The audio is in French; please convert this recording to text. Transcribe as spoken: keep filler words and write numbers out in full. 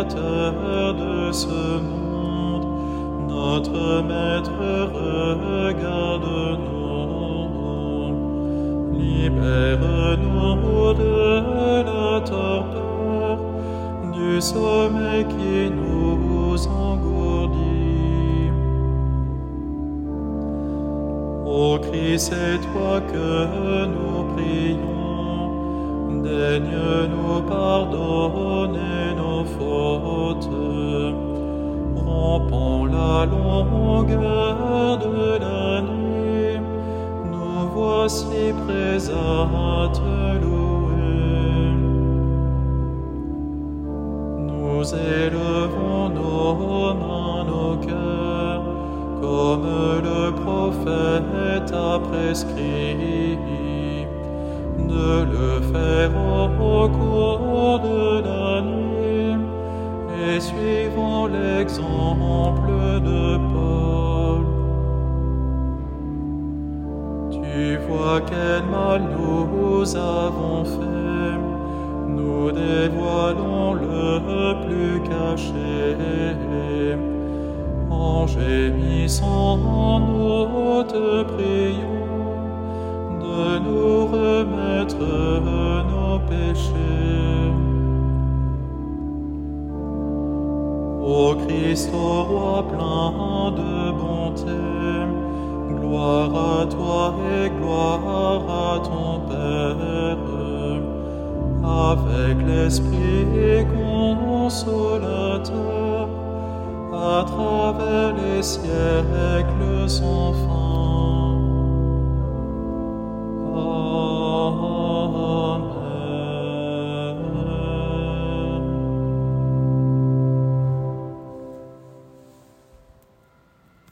Rédempteur de ce monde, notre Maître, regarde-nous. Libère-nous de la torpeur, du sommeil qui nous engourdit. Ô Christ, c'est toi que nous prions, daigne nous pardonner nos fautes. Rompons la longueur de l'année, nous voici prêts à te louer. Nous élevons nos mains, nos cœurs, comme le prophète a prescrit, de le faire au cours de l'année, et suivons l'exemple de Paul. Tu vois quel mal nous avons fait, nous dévoilons le plus caché. En gémissant, nous te prions de nous remettre nos péchés. Ô Christ, ô Roi plein de bonté, gloire à toi et gloire à ton Père, avec l'Esprit consolateur, à travers les siècles sans fin.